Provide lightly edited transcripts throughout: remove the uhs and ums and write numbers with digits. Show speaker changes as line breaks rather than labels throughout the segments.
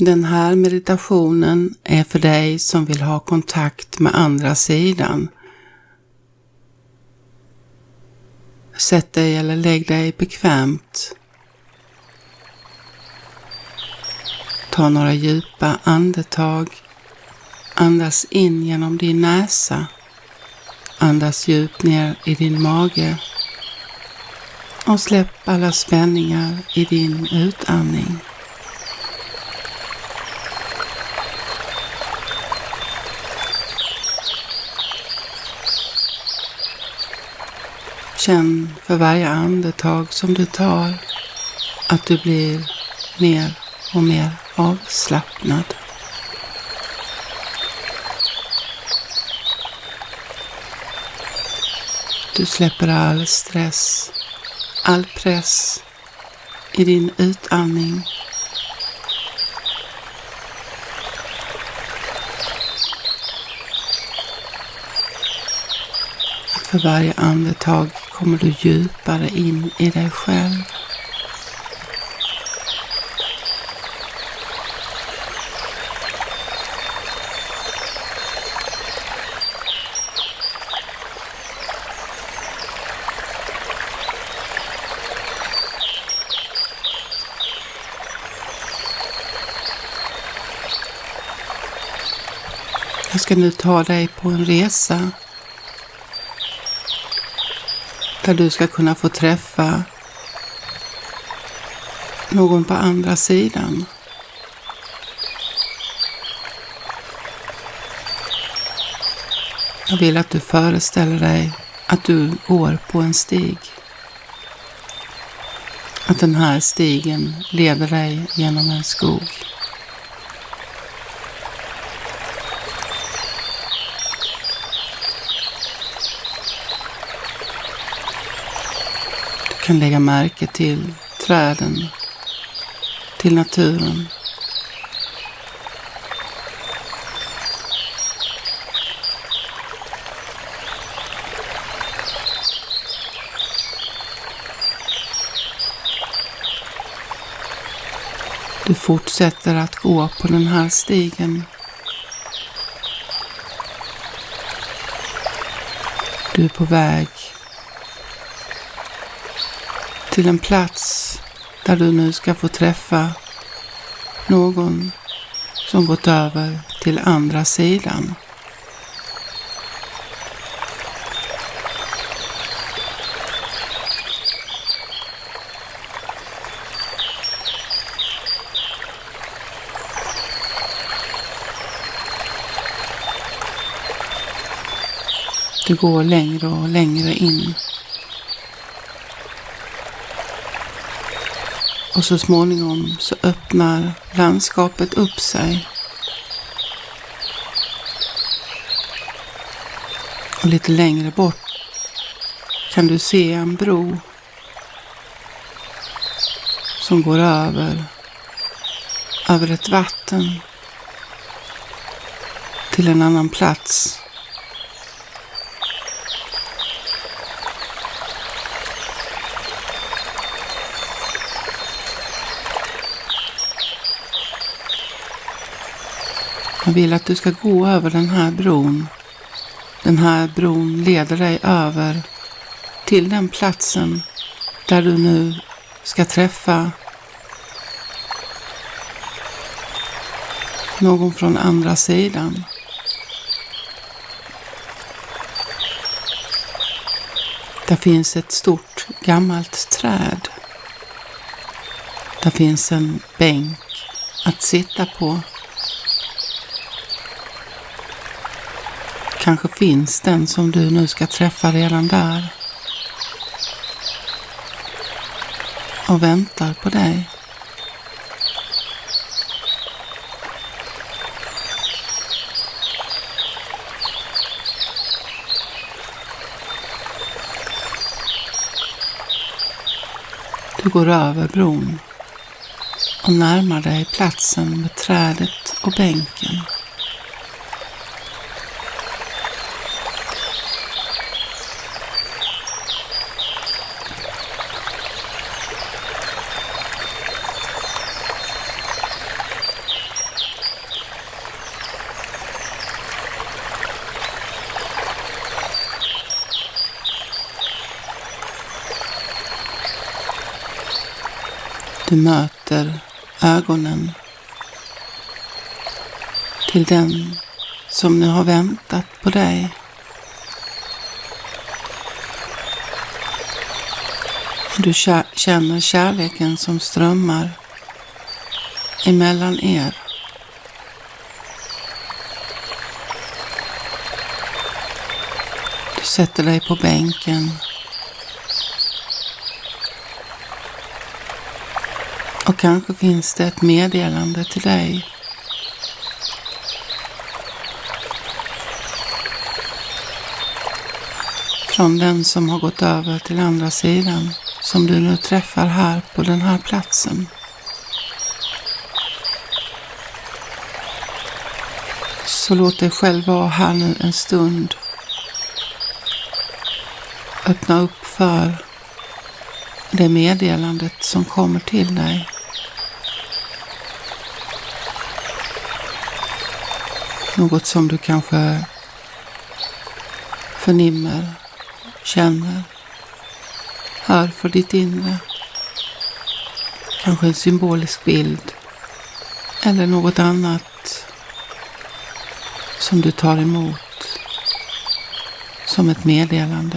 Den här meditationen är för dig som vill ha kontakt med andra sidan. Sätt dig eller lägg dig bekvämt. Ta några djupa andetag. Andas in genom din näsa. Andas djupt ner i din mage. Och släpp alla spänningar i din utandning. Känn för varje andetag som du tar att du blir mer och mer avslappnad. Du släpper all stress, all press i din utandning. För varje andetag kommer du djupare in i dig själv. Jag ska nu ta dig på en resa där du ska kunna få träffa någon på andra sidan. Jag vill att du föreställer dig att du går på en stig. Att den här stigen leder dig genom en skog. Du kan lägga märke till träden, till naturen. Du fortsätter att gå på den här stigen. Du är på väg till en plats där du nu ska få träffa någon som gått över till andra sidan. Du går längre och längre in. Och så småningom så öppnar landskapet upp sig. Och lite längre bort kan du se en bro som går över ett vatten till en annan plats. Jag vill att du ska gå över den här bron. Den här bron leder dig över till den platsen där du nu ska träffa någon från andra sidan. Där finns ett stort gammalt träd. Där finns en bänk att sitta på. Kanske finns den som du nu ska träffa redan där och väntar på dig. Du går över bron och närmar dig platsen med trädet och bänken. Du möter ögonen till den som nu har väntat på dig. Du känner kärleken som strömmar emellan er. Du sätter dig på bänken och kanske finns det ett meddelande till dig. Från den som har gått över till andra sidan, som du nu träffar här på den här platsen. Så låt dig själv vara här nu en stund. Öppna upp för det meddelandet som kommer till dig. Något som du kanske förnimmer, känner, hör för ditt inre. Kanske en symbolisk bild eller något annat som du tar emot som ett meddelande.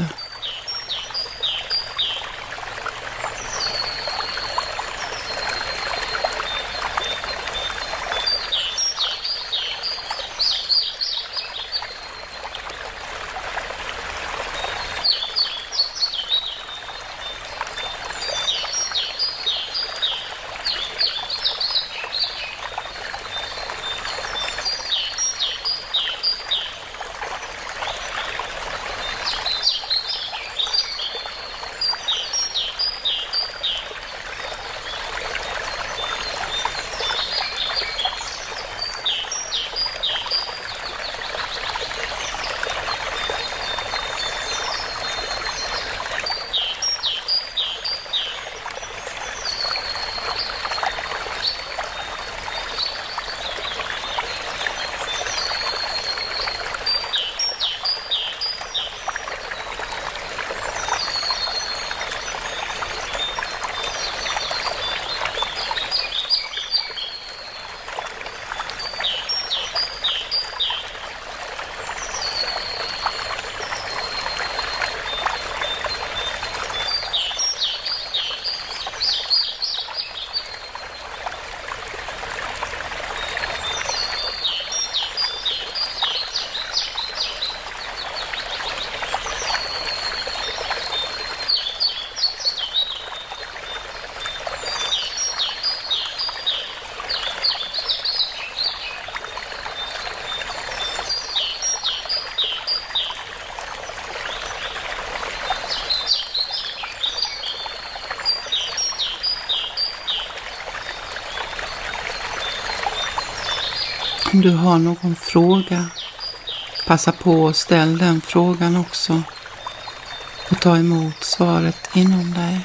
Om du har någon fråga, passa på att ställa den frågan också och ta emot svaret inom dig.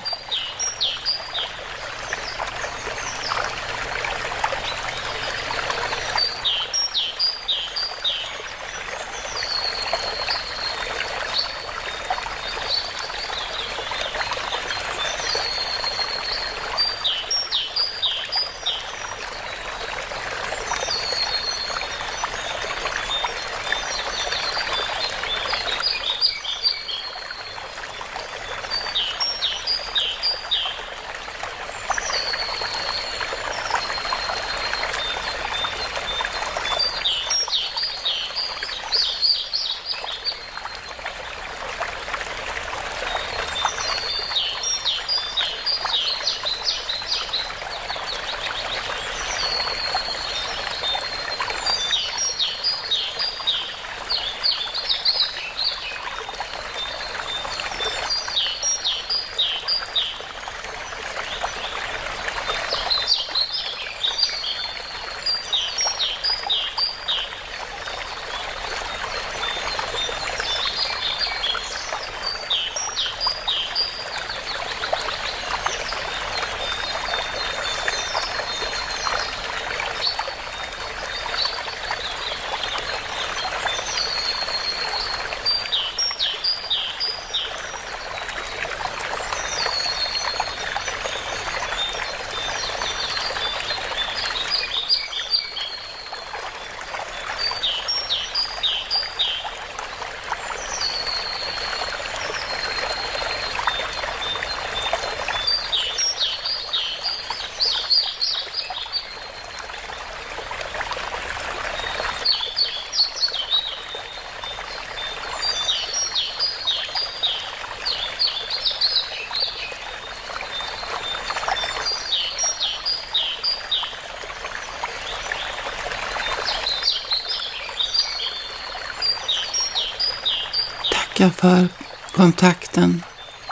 tacka för kontakten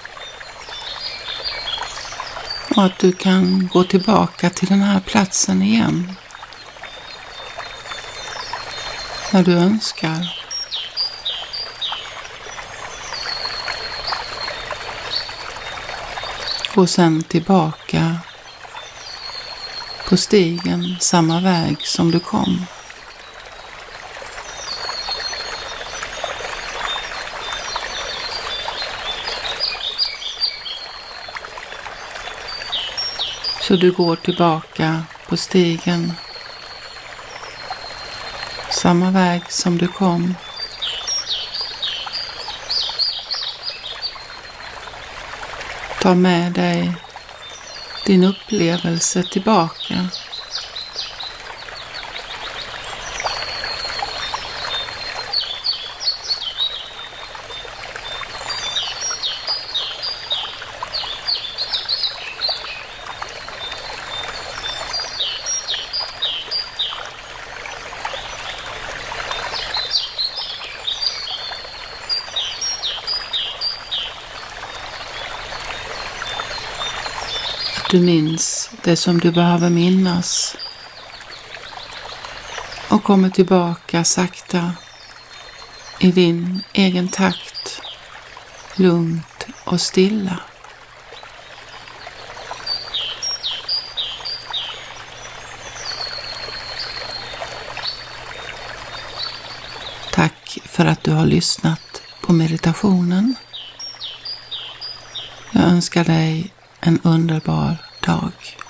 och att du kan gå tillbaka till den här platsen igen när du önskar. Gå sen tillbaka på stigen samma väg som du kom. Så du går tillbaka på stigen samma väg som du kom. Ta med dig din upplevelse tillbaka. Du minns det som du behöver minnas och kommer tillbaka sakta i din egen takt, lugnt och stilla. Tack för att du har lyssnat på meditationen. Jag önskar dig en underbar dag.